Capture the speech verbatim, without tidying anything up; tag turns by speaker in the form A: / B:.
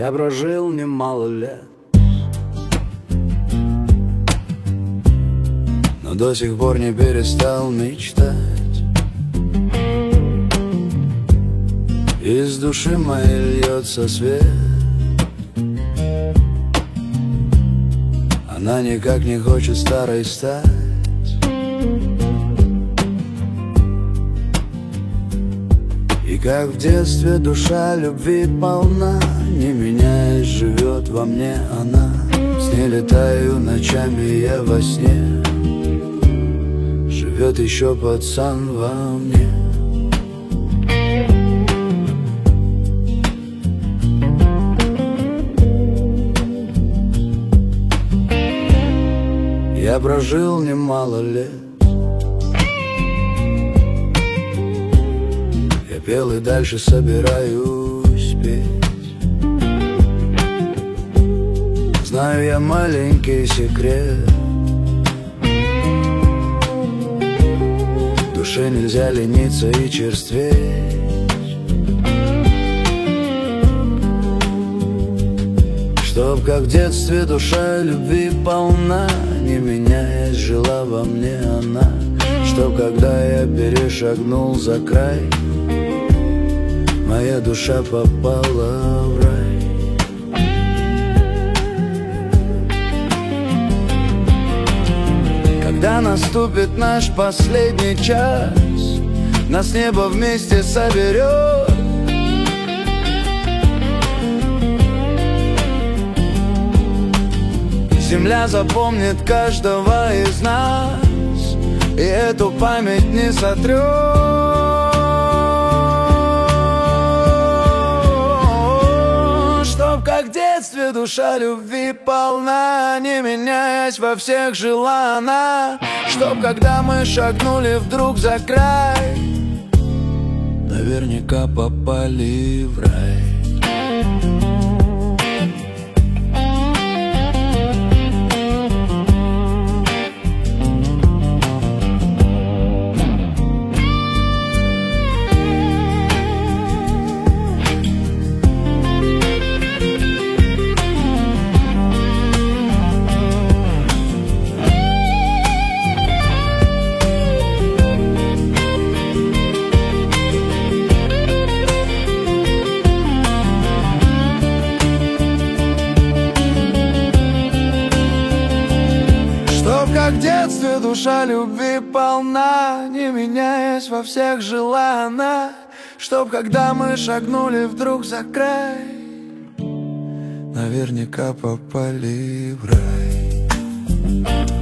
A: Я прожил немало лет, но до сих пор не перестал мечтать. Из души моей льется свет, она никак не хочет старой стать. И как в детстве душа любви полна, не меняясь, живет во мне она. С ней летаю ночами я во сне, живет еще пацан во мне. Я прожил немало лет, я пел и дальше собираюсь петь. Знаю я маленький секрет, в душе нельзя лениться и черстветь. Чтоб как в детстве душа любви полна, не меняясь, жила во мне она. Чтоб когда я перешагнул за край, моя душа попала в рай. Когда наступит наш последний час, нас небо вместе соберет. Земля запомнит каждого из нас, и эту память не сотрет. Чтоб как в детстве душа любви полна, не меняясь, во всех жила она. Чтоб когда мы шагнули вдруг за край, наверняка попали в рай. Как в детстве душа любви полна, не меняясь, во всех жила она. Чтоб когда мы шагнули вдруг за край, наверняка попали в рай.